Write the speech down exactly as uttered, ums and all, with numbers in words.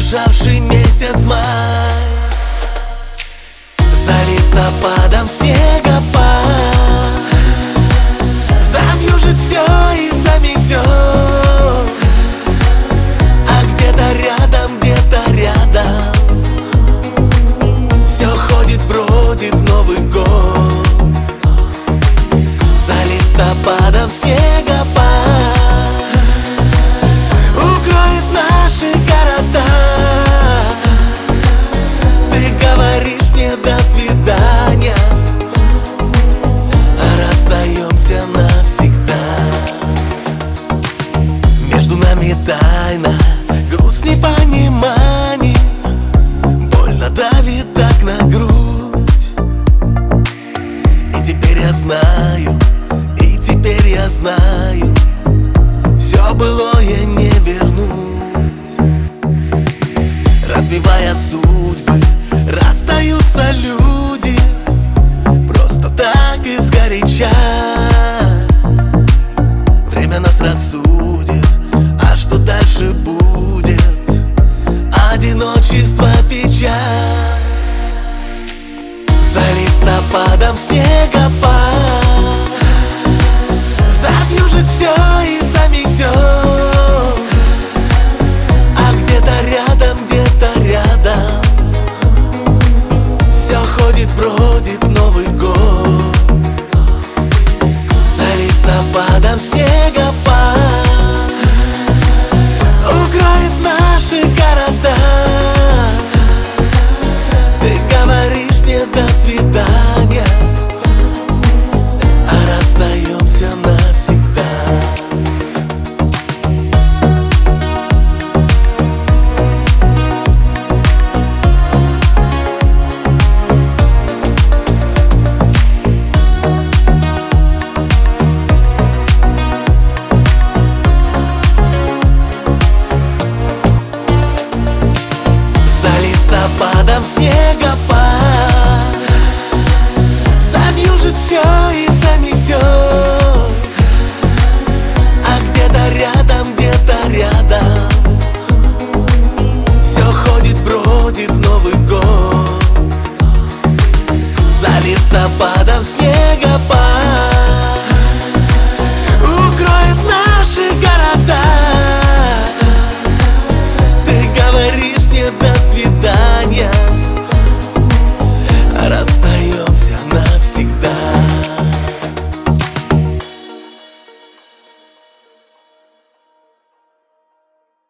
удержавший месяц май. За листопадом снегопад замьюжит все и заметет. А где-то рядом, где-то рядом все ходит, бродит Новый год. За листопадом снегопад укроет наши города. Ты говоришь мне до свидания, а расстаемся навсегда. Между нами тайна, грусть непонимания, больно давит так на грудь. И теперь я знаю, и теперь я знаю, все былое не вернуть. Разбивая судьбы, расстаются люди просто так и сгоряча. Время нас рассудит, а что дальше будет? Одиночество, печаль. За листопадом снегопад замьюжит все и заметет. А где-то рядом, где-то рядом все ходит, бродит Новый год. За листопадом снегопад укроет наши города. Ты говоришь мне до свидания, а расстаемся навсегда. За листопадом снегопад